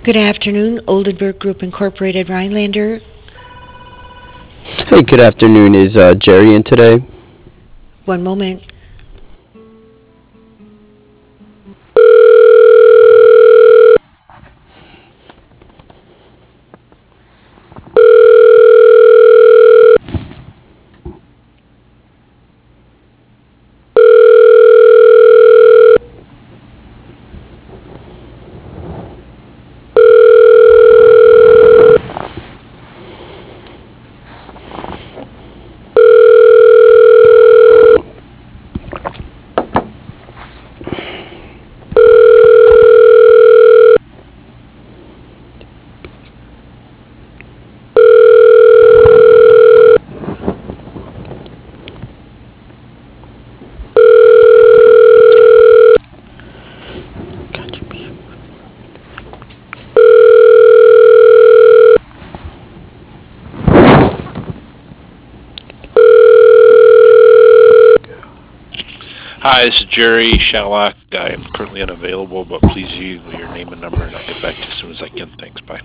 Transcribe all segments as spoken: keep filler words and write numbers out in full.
Good afternoon, Oldenburg Group Incorporated, Rhinelander. Hey, good afternoon. Is uh, Jerry in today? One moment. Hi, this is Jerry Shalak. I am currently unavailable, but please leave your name and number, and I'll get back to you as soon as I can. Thanks. Bye.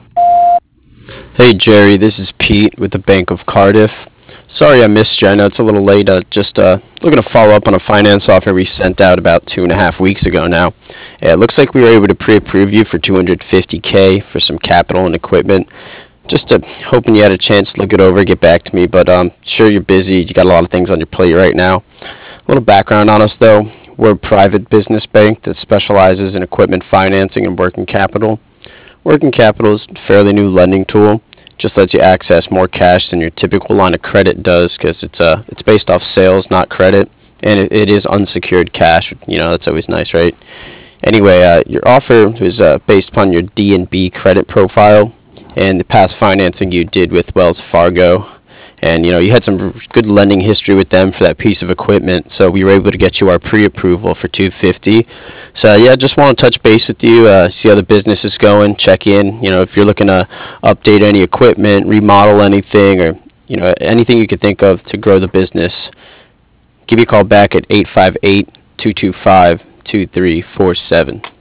Hey, Jerry. This is Pete with the Bank of Cardiff. Sorry I missed you. I know it's a little late. Uh, just uh, looking to follow up on a finance offer we sent out about two and a half weeks ago now. Yeah, it looks like we were able to pre-approve you for two hundred fifty k for some capital and equipment. Just uh, hoping you had a chance to look it over, get back to me. But um, sure you're busy. You got a lot of things on your plate right now. A little background on us, though. We're a private business bank that specializes in equipment financing and working capital. Working capital is a fairly new lending tool. Just lets you access more cash than your typical line of credit does because it's uh, it's based off sales, not credit, and it, it is unsecured cash. You know, that's always nice, right? Anyway, uh, your offer is uh, based upon your D and B credit profile and the past financing you did with Wells Fargo. And you know you had some good lending history with them for that piece of equipment, so we were able to get you our pre-approval for two hundred fifty. So yeah, just want to touch base with you, uh, see how the business is going, check in. You know if you're looking to update any equipment, remodel anything, or you know anything you could think of to grow the business. Give me a call back at eight five eight, two two five, two three four seven.